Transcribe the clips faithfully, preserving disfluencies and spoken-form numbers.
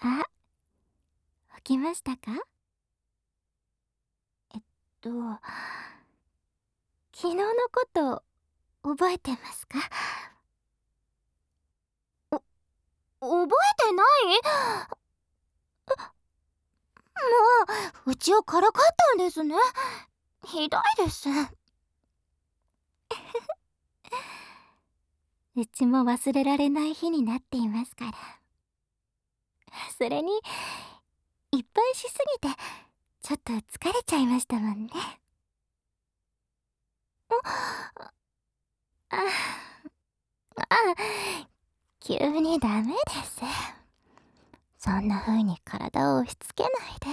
あ、起きましたか？えっと、昨日のこと覚えてますか？お、覚えてない？もう、うちをからかったんですね。ひどいです。うちも忘れられない日になっていますから。それに、いっぱいしすぎて、ちょっと疲れちゃいましたもんね。あ、あ、あ、急にダメです。そんな風に体を押し付けないで。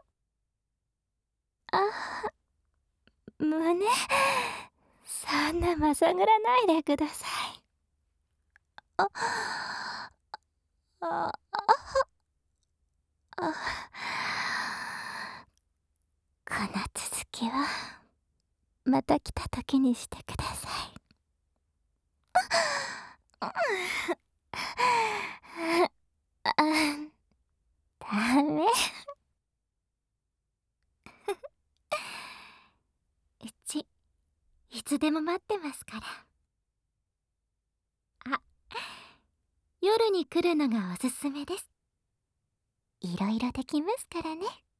あ、胸、そんなまさぐらないでください。あ、あ、あ、この続きは、また来た時にしてください。あ、ダメ。うち、いつでも待ってますから。あ、夜に来るのがおすすめです。いろいろできますからね。